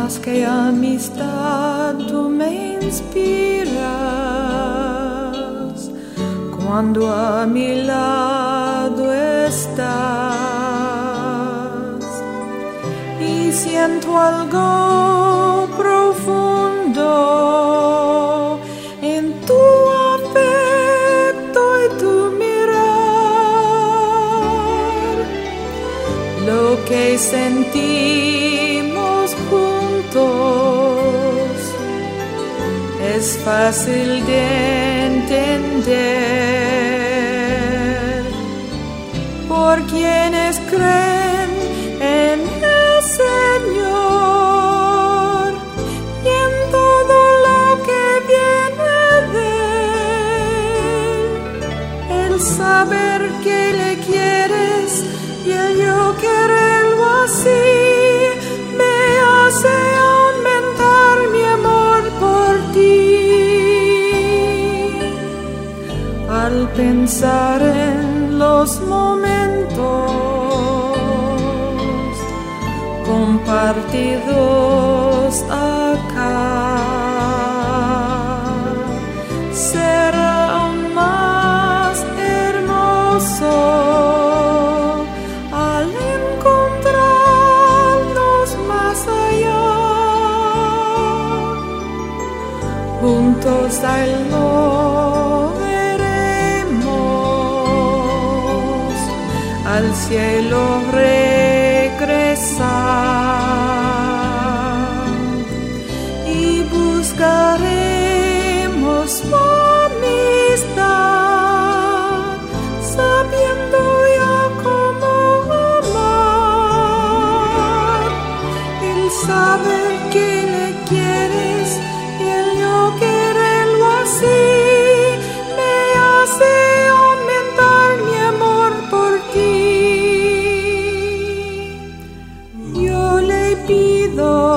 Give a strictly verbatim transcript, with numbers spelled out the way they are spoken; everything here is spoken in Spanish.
más que amistad tú me inspiras cuando a mi lado estás, y siento algo profundo en tu afecto y tu mirar. Lo que sentimos juntos es fácil de entender por quienes creen en el Señor y en todo lo que viene de Él. El saber que le quieres y el yo quererlo así me hace aumentar mi amor por ti. Al pensar en los momentos compartidos acá, será aún más hermoso al encontrarnos más allá. Juntos al lo veremos, al cielo regresar y buscaremos tu amistad, sabiendo ya cómo amar. El saber que le quieres y el yo quererlo así me hace aumentar mi amor por ti. Yo le pido